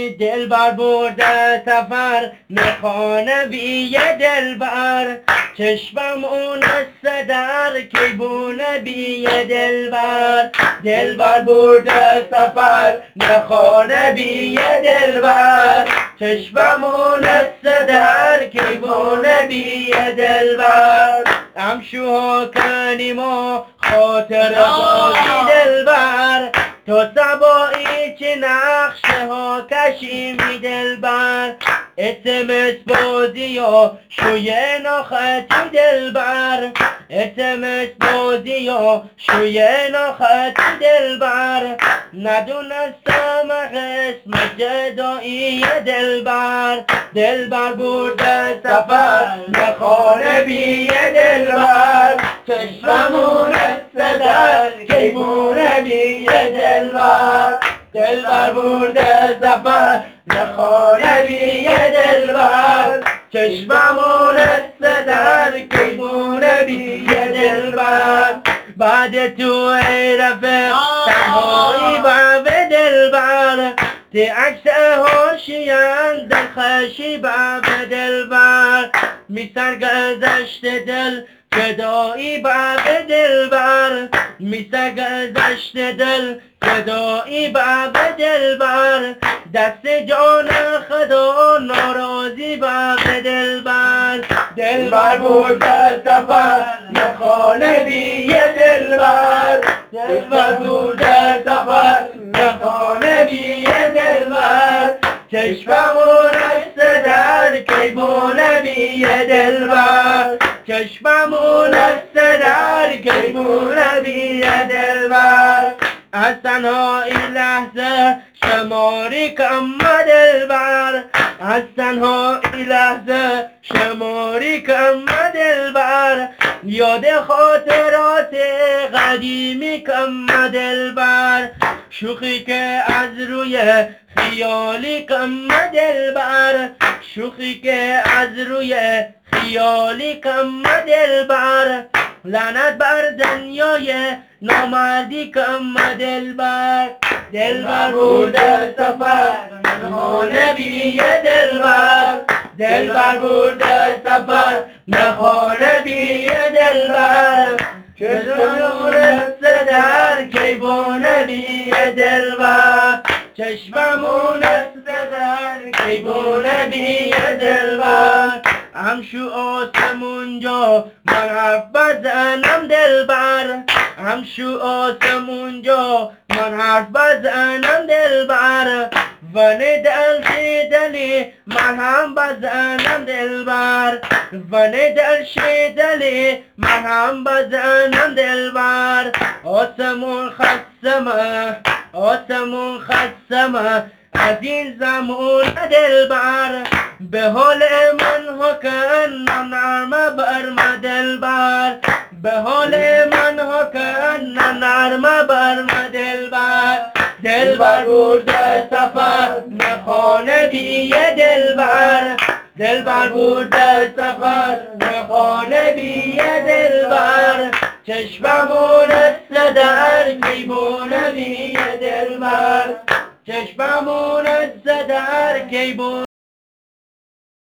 دلبر برده سفر نخانه بی دلبر چشممون در کیبونه بی دلبر دلبر برده سفر نخانه بی دلبر چشممون در کیبونه بی دلبر امشوها کنیم و خاطر بازی دلبر تو سبایی چه نقشه ها کشیمی دلبر اسمس بازی و شوی نخطی دلبر اسمس بازی و شوی نخطی دلبر ندونستم قسم جدایی دلبر دلبر برده سفر نخانه بی دلبر چشممون در کیمونه بی دلبر دلبر برده سفر نخانه بی دلبر چشممون در کیمونه بی دلبر بعد تو ای رفیق تنهایی باب دلبر تی عکس هاشیان در خشی باب دلبر می سرگذشت دل فدایی باب دلبر می سرگذشت دل فدایی باب دلبر دست جان خدا ناراضی باب دلبر دلبر برده سفر نخانه بی دلبر دلبر برده سفر نخانه بی دلبر چشممون در کیبونه بی دلبر چشممون در کیبونه بی دلبر از تنهایی لحظه شماری کم دلبر از تنهایی لحظه شماری کم دلبر یاد خاطرات قدیمی کم دلبر شوخی که از روی خیالی کم دلبر شوخی که از روی خیالی کم دلبر لعنت بر دنیای نامردی کم دلبر دلبر برده سفر نخانه بی دلبر دلبر برده سفر نخانه بی دلبر چشممون در کیبونه بی دلبر چشممون در کیبونه بی دلبر همشو آسمون جا من حرف بزنم دلبر همشو آسمون جا من حرف بزنم دلبر ونه دل شدلی من هم بزنم دلبر ونه دل شدلی من هم بزنم دلبر آسمون خستمه آسمون خستمه از این زمان دلبر به حال من حکن نرم برم دلبر به حال من حکن نرم برم دلبر دلبر برده سفر نخانه بی دلبر دلبر برده سفر نخانه بی دلبر چشممون در کیبونه بی دلبر چشممون در کیبونه